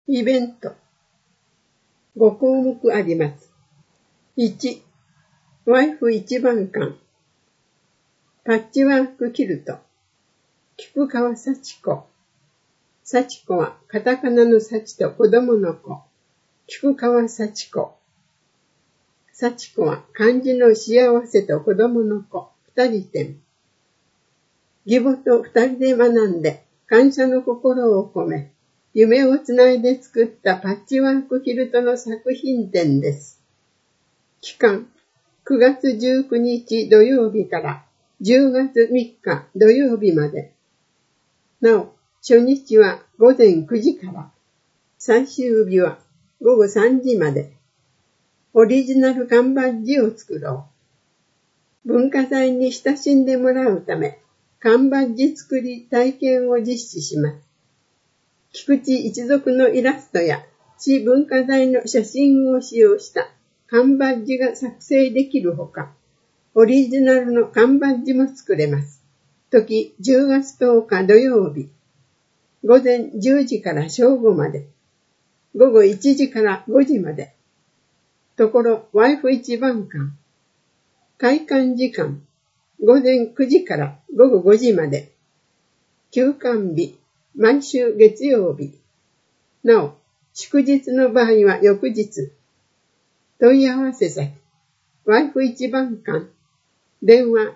イベント。5項目あります。1、ワイフ一番館。パッチワークキルト。菊川幸子。幸子はカタカナの幸と子供の子。菊川幸子。幸子は漢字の幸せと子供の子。二人展。義母と二人で学んで感謝の心を込め、夢をつないで作ったパッチワークキルトの作品展です。期間、9月19日土曜日から10月3日土曜日まで。なお、初日は午前9時から、最終日は午後3時まで。オリジナル缶バッジを作ろう。文化財に親しんでもらうため、缶バッジ作り体験を実施します。菊池一族のイラストや市文化財の写真を使用した缶バッジが作成できるほか、オリジナルの缶バッジも作れます。時10月10日土曜日、午前10時から正午まで、午後1時から5時まで。ところ、ワイフ一番館。開館時間、午前9時から午後5時まで。休館日、毎週月曜日。なお、祝日の場合は翌日。問い合わせ先、ワイフ一番館。電話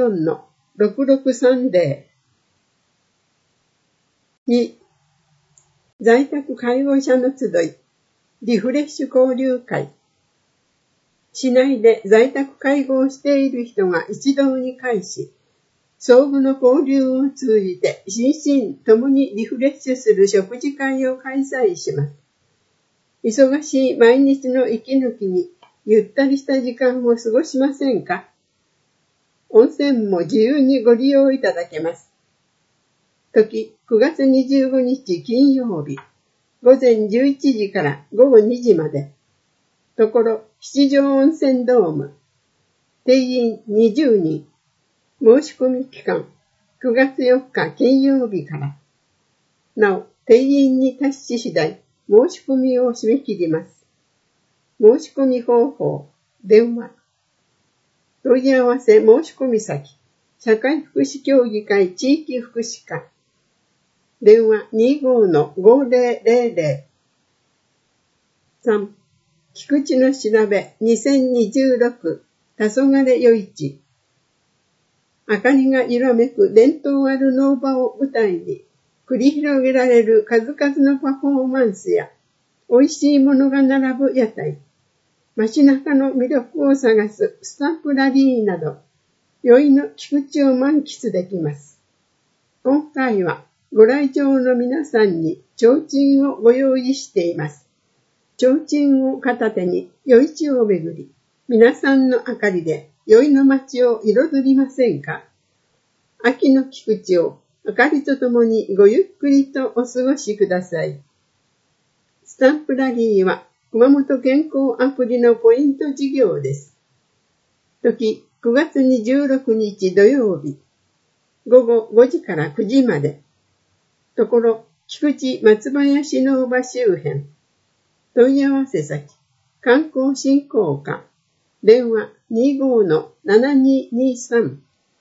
24-6630。2、在宅介護者の集い、リフレッシュ交流会。市内で在宅介護をしている人が一堂に会し、相互の交流を通じて心身ともにリフレッシュする食事会を開催します。忙しい毎日の息抜きにゆったりした時間を過ごしませんか？温泉も自由にご利用いただけます。時9月25日金曜日、午前11時から午後2時まで。ところ、七条温泉ドーム。定員20人。申し込み期間、9月4日金曜日から。なお、定員に達し次第、申し込みを締め切ります。申し込み方法、電話。問い合わせ申し込み先、社会福祉協議会地域福祉課。電話 25-5000。3、菊池の調べ2026、黄昏夜市。明かりが揺らめく伝統ある農場を舞台に、繰り広げられる数々のパフォーマンスや、美味しいものが並ぶ屋台、街中の魅力を探すスタンプラリーなど、宵の菊池を満喫できます。今回は、ご来場の皆さんに提灯をご用意しています。提灯を片手に夜市を巡り、皆さんの明かりで宵の街を彩りませんか？秋の菊池を明かりとともにごゆっくりとお過ごしください。スタンプラリーは熊本健康アプリのポイント事業です。時9月26日土曜日、午後5時から9時まで。ところ、菊池松林農場周辺。問い合わせ先、観光振興課。電話 25-7223。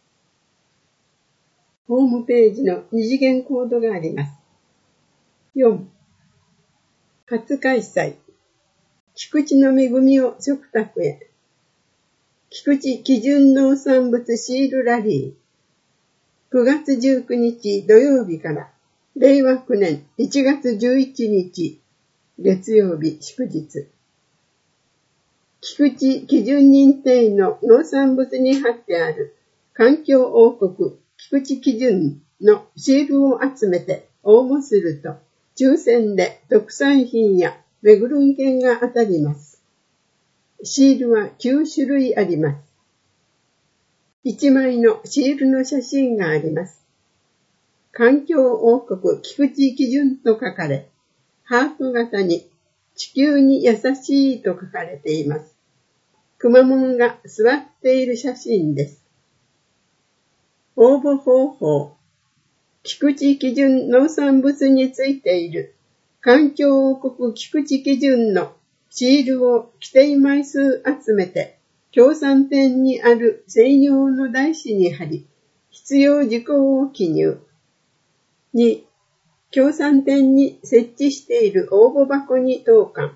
ホームページの二次元コードがあります。4、初開催。菊池の恵みを食卓へ。菊池基準農産物シールラリー。9月19日土曜日から令和9年1月11日月曜日祝日。菊池基準認定の農産物に貼ってある環境王国菊池基準のシールを集めて応募すると抽選で特産品やめぐるん券が当たります。シールは9種類あります。1枚のシールの写真があります。環境王国菊池基準と書かれ、ハート型に地球に優しいと書かれています。くまモンが座っている写真です。応募方法。菊池基準農産物についている環境王国菊池基準のシールを規定枚数集めて、協賛店にある専用の台紙に貼り、必要事項を記入。2、協賛店に設置している応募箱に投函。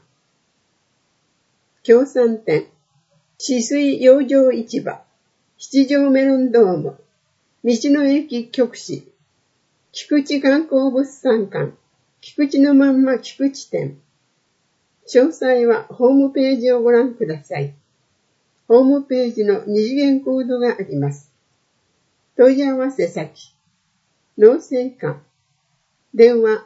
協賛店、止水養生市場、七条メロンドーム、道の駅局地、菊池観光物産館、菊池のまんま菊池店。詳細はホームページをご覧ください。ホームページの二次元コードがあります。問い合わせ先、農政課、電話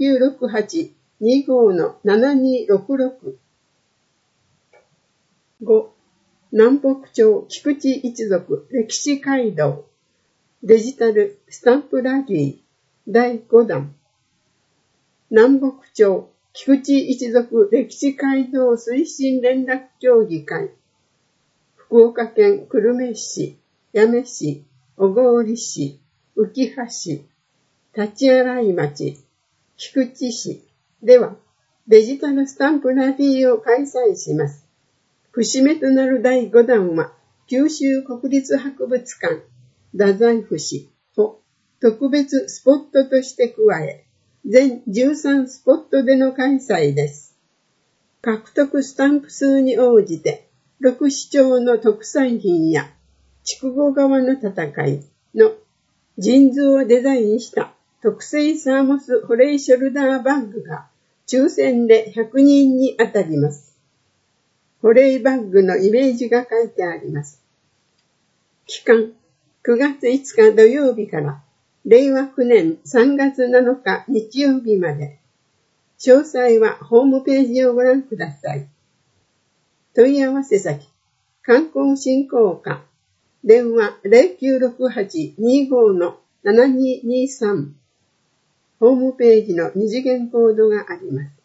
0968-25-7266。5、南北朝菊池一族歴史街道、デジタルスタンプラリー第5弾。南北朝菊池一族歴史街道推進連絡協議会、福岡県久留米市、八女市、小郡市、浮羽市、立洗町、菊池市ではデジタルスタンプラリーを開催します。節目となる第5弾は九州国立博物館、太宰府市を特別スポットとして加え、全13スポットでの開催です。獲得スタンプ数に応じて、6市町の特産品や筑後川の戦いの人図をデザインした特製サーモス保冷ショルダーバッグが抽選で100人に当たります。保冷バッグのイメージが書いてあります。期間9月5日土曜日から令和9年3月7日日曜日まで。詳細はホームページをご覧ください。問い合わせ先、観光振興課、電話 0968-25-7223。ホームページの二次元コードがあります。